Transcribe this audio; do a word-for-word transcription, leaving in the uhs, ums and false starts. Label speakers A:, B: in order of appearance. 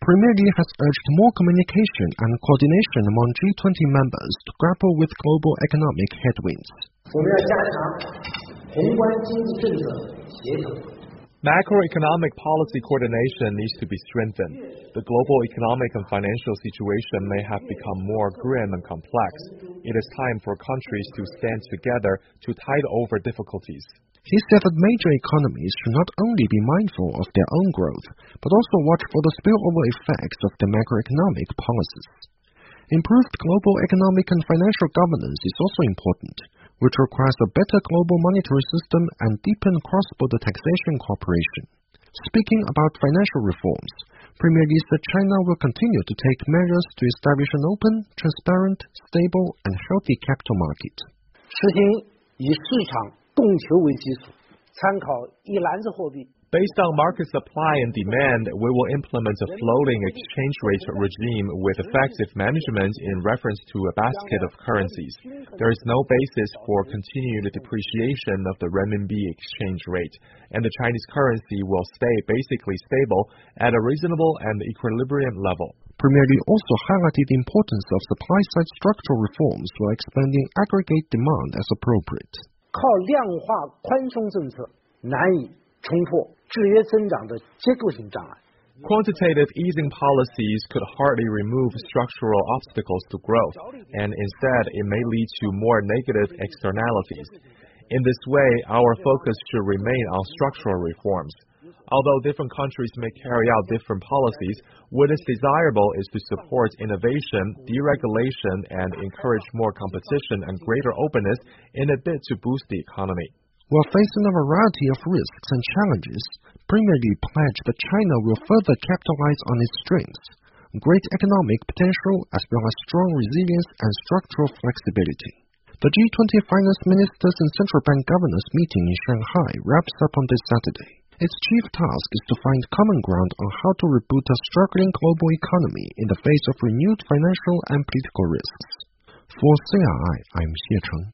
A: Premier Li has urged more communication and coordination among G twenty members to grapple with global economic headwinds.
B: Macroeconomic policy coordination needs to be strengthened. The global economic and financial situation may have become more grim and complex. It is time for countries to stand together to tide over difficulties.
A: He said that major economies should not only be mindful of their own growth, but also watch for the spillover effects of the macroeconomic policies. Improved global economic and financial governance is also important, which requires a better global monetary system and deepen cross-border taxation cooperation. Speaking about financial reforms, Premier Li said China will continue to take measures to establish an open, transparent, stable, and healthy capital market.
C: 实行以市场供求为基础，参考一篮子货币。
B: Based on market supply and demand, we will implement a floating exchange rate regime with effective management in reference to a basket of currencies. There is no basis for continued depreciation of the renminbi exchange rate, and the Chinese currency will stay basically stable at a reasonable and equilibrium level.
A: Premier Li also highlighted the importance of supply-side structural reforms while expanding aggregate demand as appropriate.
C: 靠量化宽松政策难以冲破制约增长的结构性障碍。
B: Quantitative easing policies could hardly remove structural obstacles to growth, and instead it may lead to more negative externalities. In this way, our focus should remain on structural reforms. Although different countries may carry out different policies, what is desirable is to support innovation, deregulation, and encourage more competition and greater openness in a bid to boost the economy.
A: While facing a variety of risks and challenges, Premier Li pledged that China will further capitalize on its strengths, great economic potential, as well as strong resilience and structural flexibility. The G twenty finance ministers and central bank governors meeting in Shanghai wraps up on this Saturday. Its chief task is to find common ground on how to reboot a struggling global economy in the face of renewed financial and political risks. For C R I, I'm Xie Cheng.